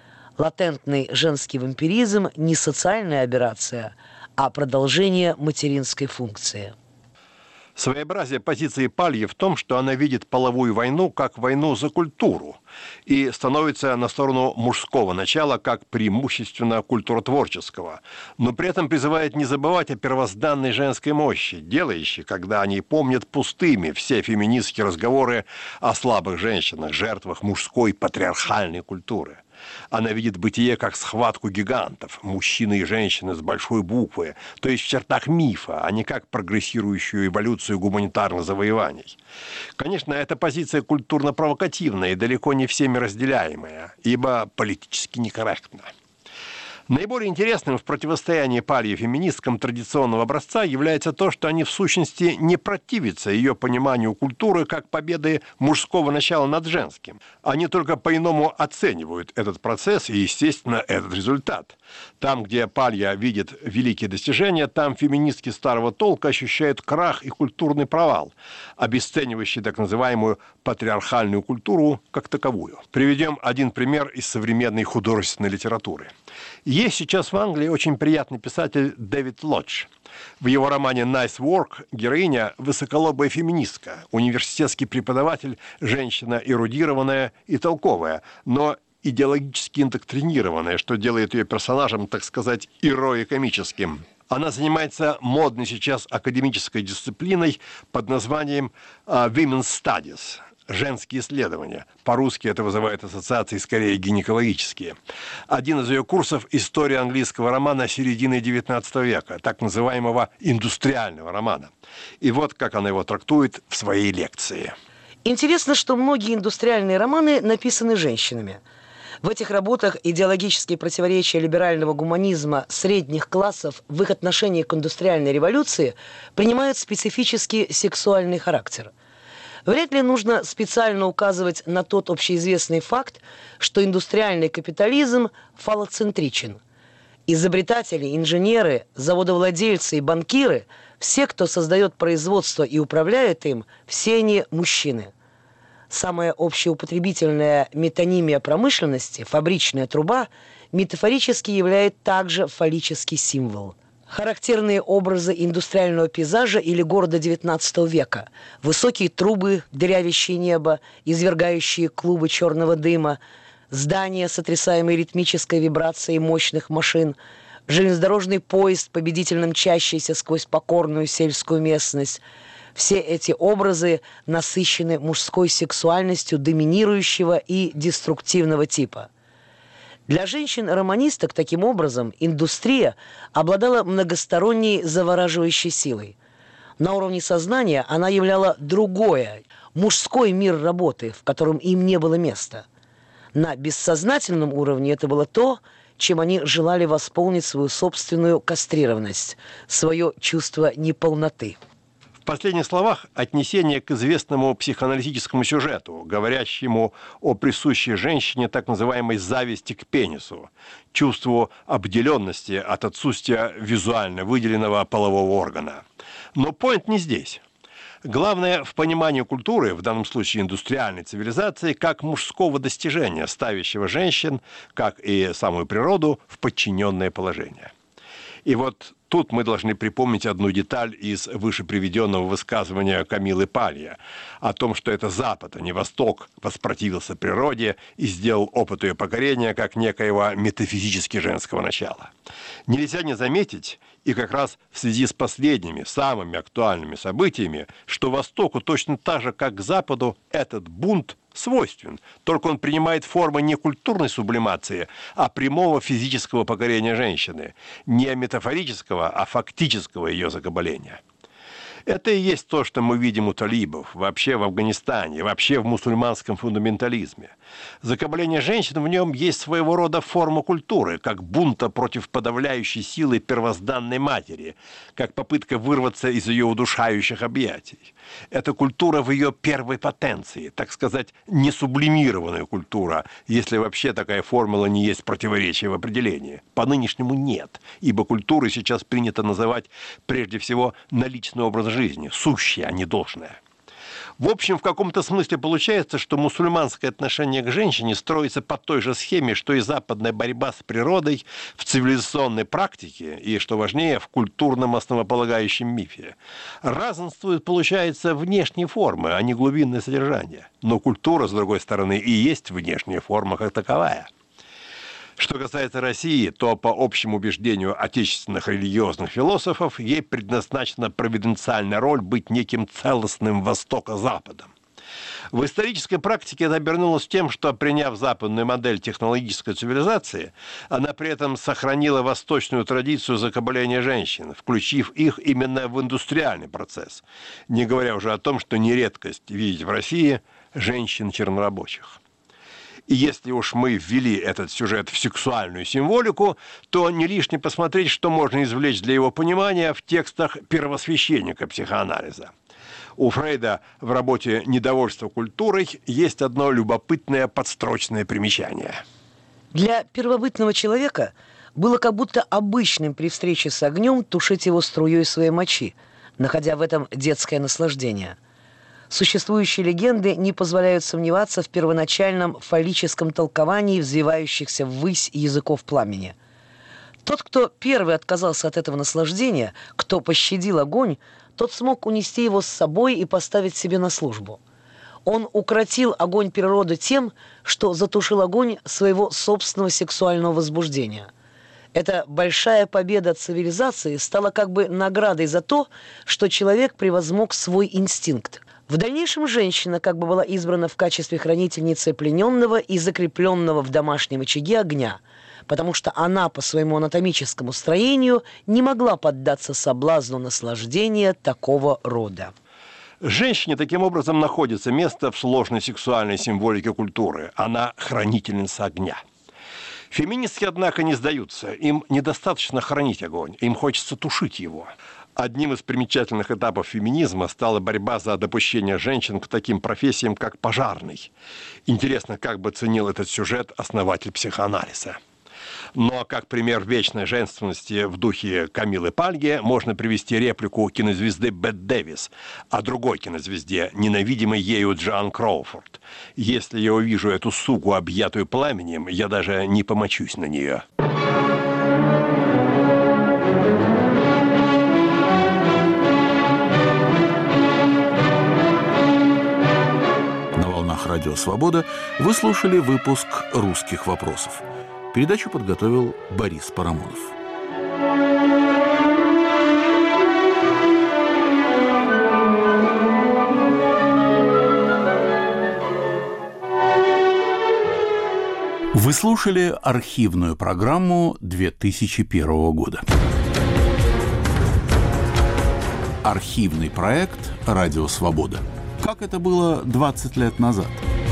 Латентный женский вампиризм – не социальная аберрация, а продолжение материнской функции. Своеобразие позиции Пальи в том, что она видит половую войну как войну за культуру и становится на сторону мужского начала как преимущественно культуротворческого, но при этом призывает не забывать о первозданной женской мощи, делающей, когда они помнят пустыми все феминистские разговоры о слабых женщинах, жертвах мужской патриархальной культуры. Она видит бытие как схватку гигантов, мужчины и женщины с большой буквы, то есть в чертах мифа, а не как прогрессирующую эволюцию гуманитарных завоеваний. Конечно, эта позиция культурно-провокативная и далеко не всеми разделяемая, ибо политически некорректна. Наиболее интересным в противостоянии Пальи феминисткам традиционного образца является то, что они в сущности не противятся ее пониманию культуры как победы мужского начала над женским. Они только по-иному оценивают этот процесс и, естественно, этот результат. Там, где Палья видит великие достижения, там феминистки старого толка ощущают крах и культурный провал, обесценивающий так называемую патриархальную культуру как таковую. Приведем один пример из современной художественной литературы. Есть сейчас в Англии очень приятный писатель Дэвид Лодж. В его романе «Nice Work» героиня – высоколобая феминистка, университетский преподаватель, женщина эрудированная и толковая, но идеологически индоктринированная, что делает ее персонажем, так сказать, ироикомическим. Она занимается модной сейчас академической дисциплиной под названием «Women's Studies». Женские исследования. По-русски это вызывает ассоциации скорее гинекологические. Один из ее курсов – история английского романа середины XIX века, так называемого индустриального романа. И вот как она его трактует в своей лекции. Интересно, что многие индустриальные романы написаны женщинами. В этих работах идеологические противоречия либерального гуманизма средних классов в их отношении к индустриальной революции принимают специфический сексуальный характер. Вряд ли нужно специально указывать на тот общеизвестный факт, что индустриальный капитализм фалоцентричен. Изобретатели, инженеры, заводовладельцы и банкиры, все, кто создает производство и управляет им, все они мужчины. Самая общеупотребительная метонимия промышленности, фабричная труба, метафорически является также фаллический символ. Характерные образы индустриального пейзажа или города XIX века. Высокие трубы, дырявящие небо, извергающие клубы черного дыма, здания, сотрясаемые ритмической вибрацией мощных машин, железнодорожный поезд, победительно мчащийся сквозь покорную сельскую местность. Все эти образы насыщены мужской сексуальностью доминирующего и деструктивного типа. Для женщин-романисток, таким образом, индустрия обладала многосторонней завораживающей силой. На уровне сознания она являла другое, мужской мир работы, в котором им не было места. На бессознательном уровне это было то, чем они желали восполнить свою собственную кастрированность, свое чувство неполноты. В последних словах отнесение к известному психоаналитическому сюжету, говорящему о присущей женщине так называемой зависти к пенису, чувству обделенности от отсутствия визуально выделенного полового органа. Но поинт не здесь. Главное в понимании культуры, в данном случае индустриальной цивилизации, как мужского достижения, ставящего женщин, как и самую природу, в подчиненное положение. И вот тут мы должны припомнить одну деталь из выше приведенного высказывания Камилы Палья о том, что это Запад, а не Восток, воспротивился природе и сделал опыт ее покорения как некоего метафизически женского начала. Нельзя не заметить, и как раз в связи с последними, самыми актуальными событиями, что Востоку точно так же, как к Западу, этот бунт свойствен, только он принимает формы не культурной сублимации, а прямого физического покорения женщины, не метафорического, а фактического ее закабаления. Это и есть то, что мы видим у талибов, вообще в Афганистане, вообще в мусульманском фундаментализме. Закабаление женщин в нем есть своего рода форма культуры, как бунта против подавляющей силы первозданной матери, как попытка вырваться из ее удушающих объятий. Это культура в ее первой потенции, так сказать, не сублимированная культура, если вообще такая формула не есть противоречие в определении. По-нынешнему нет, ибо культурой сейчас принято называть прежде всего наличный образ жизни, сущее, а не должное. В общем, в каком-то смысле получается, что мусульманское отношение к женщине строится по той же схеме, что и западная борьба с природой в цивилизационной практике и, что важнее, в культурном основополагающем мифе. Разнствуют, получается, внешние формы, а не глубинное содержание. Но культура, с другой стороны, и есть внешняя форма как таковая. Что касается России, то по общему убеждению отечественных религиозных философов ей предназначена провиденциальная роль быть неким целостным Востока-Западом. В исторической практике это обернулось тем, что, приняв западную модель технологической цивилизации, она при этом сохранила восточную традицию закабаления женщин, включив их именно в индустриальный процесс, не говоря уже о том, что не редкость видеть в России женщин-чернорабочих. И если уж мы ввели этот сюжет в сексуальную символику, то не лишне посмотреть, что можно извлечь для его понимания в текстах первосвященника психоанализа. У Фрейда в работе «Недовольство культурой» есть одно любопытное подстрочное примечание. Для первобытного человека было как будто обычным при встрече с огнем тушить его струей своей мочи, находя в этом детское наслаждение. Существующие легенды не позволяют сомневаться в первоначальном фаллическом толковании взвивающихся ввысь языков пламени. Тот, кто первый отказался от этого наслаждения, кто пощадил огонь, тот смог унести его с собой и поставить себе на службу. Он укротил огонь природы тем, что затушил огонь своего собственного сексуального возбуждения. Эта большая победа цивилизации стала как бы наградой за то, что человек превозмог свой инстинкт. В дальнейшем женщина как бы была избрана в качестве хранительницы плененного и закрепленного в домашнем очаге огня, потому что она по своему анатомическому строению не могла поддаться соблазну наслаждения такого рода. Женщине таким образом находится место в сложной сексуальной символике культуры. Она хранительница огня. Феминистки, однако, не сдаются. Им недостаточно хранить огонь, им хочется тушить его. Одним из примечательных этапов феминизма стала борьба за допущение женщин к таким профессиям, как пожарный. Интересно, как бы ценил этот сюжет основатель психоанализа. Но как пример вечной женственности в духе Камилы Пальге можно привести реплику кинозвезды Бет Дэвис о другой кинозвезде, ненавидимой ею Джоан Кроуфорд. «Если я увижу эту суку, объятую пламенем, я даже не помочусь на нее». Радио «Свобода» вы слушали выпуск «Русских вопросов». Передачу подготовил Борис Парамонов. Вы слушали архивную программу 2001 года. Архивный проект «Радио «Свобода». Как это было 20 лет назад?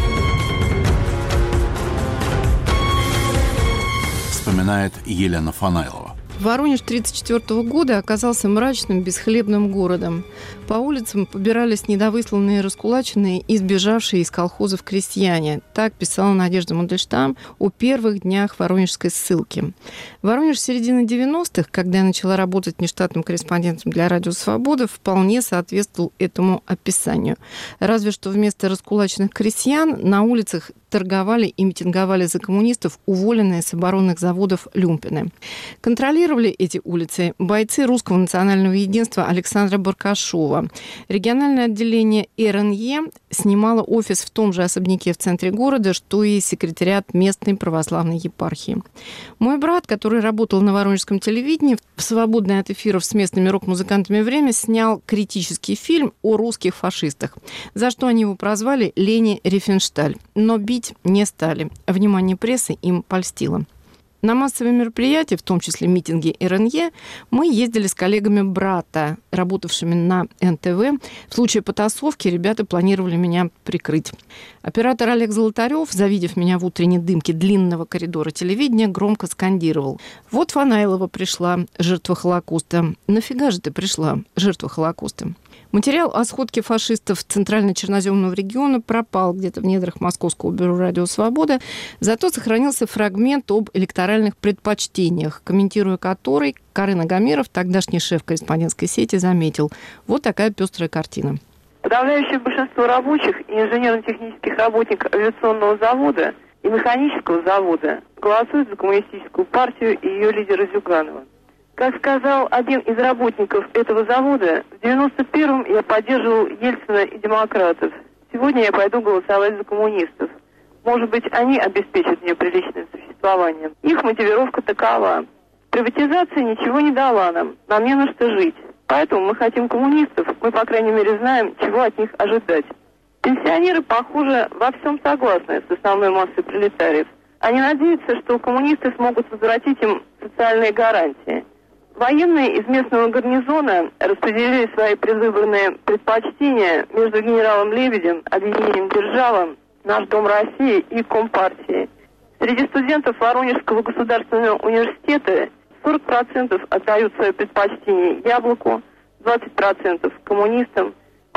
Вспоминает Елена Фанайлова. Воронеж 1934 года оказался мрачным, бесхлебным городом. По улицам побирались недовысланные, раскулаченные и сбежавшие из колхозов крестьяне. Так писала Надежда Мандельштам о первых днях воронежской ссылки. Воронеж середины 90-х, когда я начала работать нештатным корреспондентом для «Радио Свобода», вполне соответствовал этому описанию. Разве что вместо раскулаченных крестьян на улицах торговали и митинговали за коммунистов уволенные с оборонных заводов люмпины. Контролировали эти улицы бойцы Русского национального единства Александра Баркашова. Региональное отделение РНЕ снимало офис в том же особняке в центре города, что и секретариат местной православной епархии. Мой брат, который работал на воронежском телевидении, в свободное от эфиров с местными рок-музыкантами время снял критический фильм о русских фашистах, за что они его прозвали «Лени Рифеншталь». Но бить не стали. Внимание прессы им польстило. На массовые мероприятия, в том числе митинги РНЕ, мы ездили с коллегами брата, работавшими на НТВ. В случае потасовки ребята планировали меня прикрыть. Оператор Олег Золотарев, завидев меня в утренней дымке длинного коридора телевидения, громко скандировал: «Вот Фанайлова пришла, жертва Холокоста. Нафига же ты пришла, жертва Холокоста?» Материал о сходке фашистов Центрально-Черноземного региона пропал где-то в недрах Московского бюро «Радио Свобода», зато сохранился фрагмент об электоральных предпочтениях, комментируя который, Карен Агамиров, тогдашний шеф корреспондентской сети, заметил: вот такая пестрая картина. Подавляющее большинство рабочих и инженерно-технических работников авиационного завода и механического завода голосуют за коммунистическую партию и ее лидера Зюганова. Как сказал один из работников этого завода, в 91-м я поддерживал Ельцина и демократов. Сегодня я пойду голосовать за коммунистов. Может быть, они обеспечат мне приличное существование. Их мотивировка такова. Приватизация ничего не дала нам. Нам не на что жить. Поэтому мы хотим коммунистов. Мы, по крайней мере, знаем, чего от них ожидать. Пенсионеры, похоже, во всем согласны с основной массой пролетариев. Они надеются, что коммунисты смогут возвратить им социальные гарантии. Военные из местного гарнизона распределили свои предвыборные предпочтения между генералом Лебедем, объединением «Держава», «Наш Дом России» и Компартией. Среди студентов Воронежского государственного университета 40% отдают свое предпочтение «Яблоку», 20% коммунистам,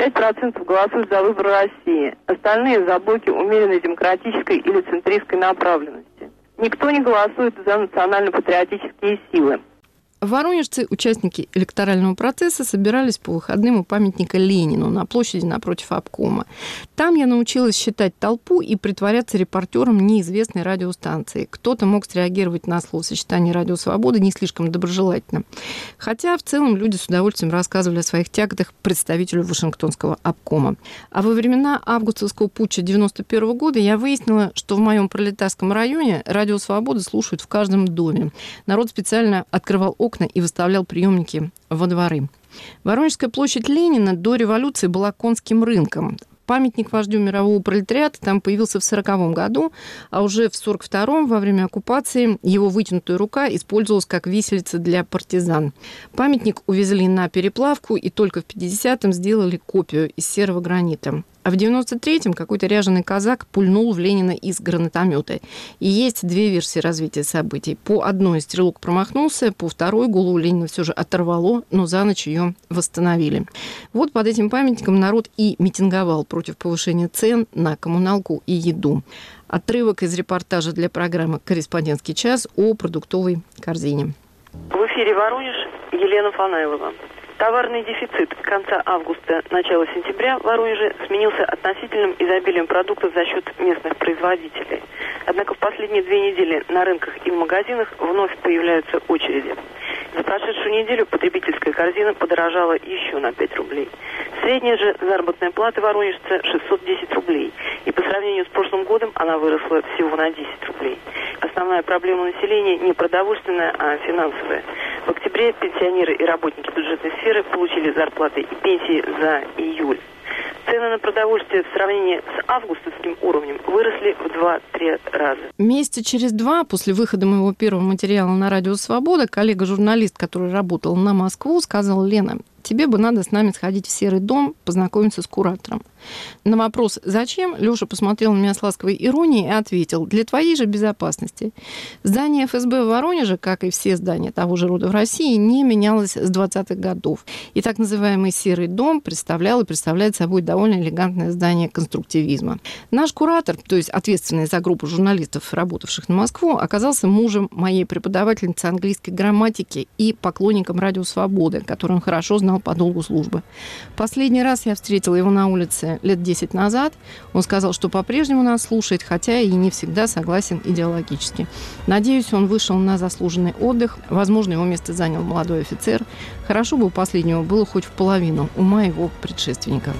5% голосуют за выбор России, остальные за блоки умеренной демократической или центристской направленности. Никто не голосует за национально-патриотические силы. Воронежцы, участники электорального процесса, собирались по выходным у памятника Ленину на площади напротив обкома. Там я научилась считать толпу и притворяться репортером неизвестной радиостанции. Кто-то мог среагировать на словосочетание «Радио Свобода» не слишком доброжелательно. Хотя в целом люди с удовольствием рассказывали о своих тяготах представителю Вашингтонского обкома. А во времена августовского путча 1991 года я выяснила, что в моем пролетарском районе «Радио Свобода» слушают в каждом доме. Народ специально открывал окна и выставлял приемники во дворы. Воронежская площадь Ленина до революции была конским рынком. Памятник вождю мирового пролетариата там появился в 1940 году, а уже в 1942 во время оккупации его вытянутая рука использовалась как виселица для партизан. Памятник увезли на переплавку и только в 1950-м сделали копию из серого гранита. А в 1993-м какой-то ряженый казак пульнул в Ленина из гранатомета. И есть две версии развития событий. По одной стрелок промахнулся, по второй голову Ленина все же оторвало, но за ночь ее восстановили. Вот под этим памятником народ и митинговал против повышения цен на коммуналку и еду. Отрывок из репортажа для программы «Корреспондентский час» о продуктовой корзине. В эфире «Воронеж», Елена Фанайлова. Товарный дефицит конца августа, начала сентября в Воронеже сменился относительным изобилием продуктов за счет местных производителей. Однако в последние 2 недели на рынках и в магазинах вновь появляются очереди. За прошедшую неделю потребительская корзина подорожала еще на 5 рублей. Средняя же заработная плата воронежца 610 рублей. И по сравнению с прошлым годом она выросла всего на 10 рублей. Основная проблема населения не продовольственная, а финансовая. В октябре пенсионеры и работники бюджетной сферы получили зарплаты и пенсии за июль. Цены на продовольствие в сравнении с августовским уровнем выросли в 2-3 раза. Месяца через 2 после выхода моего первого материала на «Радио Свобода» коллега-журналист, который работал на Москву, сказал: «Лена, тебе бы надо с нами сходить в Серый дом, познакомиться с куратором». На вопрос «Зачем?» Лёша посмотрел на меня с ласковой иронией и ответил: «Для твоей же безопасности». Здание ФСБ в Воронеже, как и все здания того же рода в России, не менялось с 20-х годов. И так называемый Серый дом представлял и представляет собой довольно элегантное здание конструктивизма. Наш куратор, то есть ответственный за группу журналистов, работавших на Москву, оказался мужем моей преподавательницы английской грамматики и поклонником «Радио Свободы», который он хорошо знал по долгу службы. Последний раз я встретила его на улице лет 10 назад. Он сказал, что по-прежнему нас слушает, хотя и не всегда согласен идеологически. Надеюсь, он вышел на заслуженный отдых. Возможно, его место занял молодой офицер. Хорошо бы у последнего было хоть в половину ума его предшественника.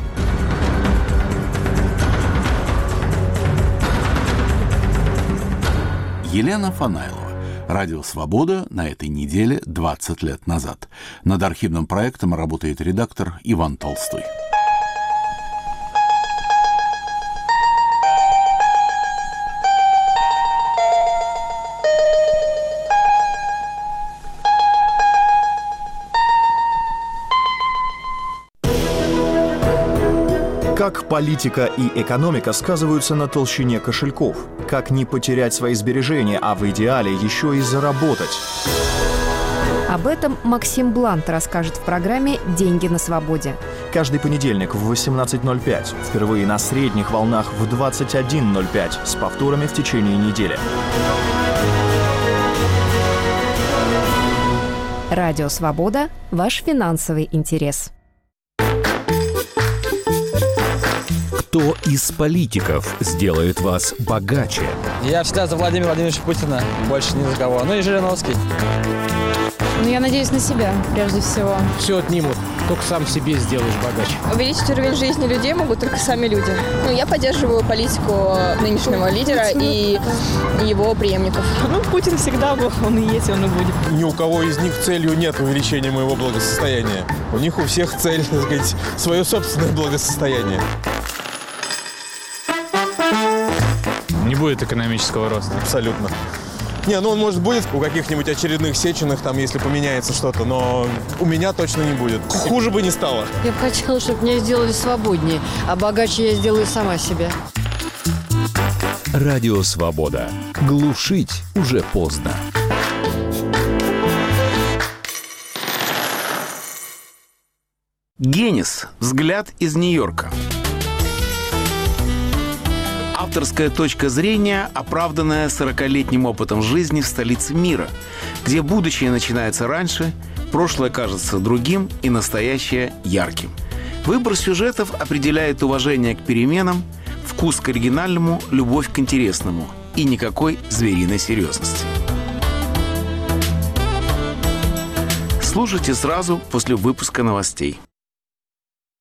Елена Фанайлова. «Радио Свобода» на этой неделе 20 лет назад. Над архивным проектом работает редактор Иван Толстой. Как политика и экономика сказываются на толщине кошельков? Как не потерять свои сбережения, а в идеале еще и заработать? Об этом Максим Блант расскажет в программе «Деньги на свободе». Каждый понедельник в 18:05. Впервые на средних волнах в 21:05. С повторами в течение недели. Радио «Свобода» – ваш финансовый интерес. Кто из политиков сделает вас богаче? Я всегда за Владимира Владимировича Путина, больше ни за кого. Ну и Жириновский. Ну, я надеюсь на себя, прежде всего. Все отнимут, только сам себе сделаешь богаче. Увеличить уровень жизни людей могут только сами люди. Ну, я поддерживаю политику нынешнего лидера и его преемников. Ну, Путин всегда был, он и есть, он и будет. Ни у кого из них целью нет увеличения моего благосостояния. У них у всех цель, так сказать, свое собственное благосостояние. Не будет экономического роста. Абсолютно. Не, ну он, может, будет у каких-нибудь очередных Сеченых, там, если поменяется что-то, но у меня точно не будет. Хуже бы не стало. Я бы хотела, чтобы меня сделали свободнее, а богаче я сделаю сама себя. Радио «Свобода». Глушить уже поздно. Генис. Взгляд из Нью-Йорка. Авторская точка зрения, оправданная 40-летним опытом жизни в столице мира, где будущее начинается раньше, прошлое кажется другим и настоящее ярким. Выбор сюжетов определяет уважение к переменам, вкус к оригинальному, любовь к интересному и никакой звериной серьезности. Слушайте сразу после выпуска новостей.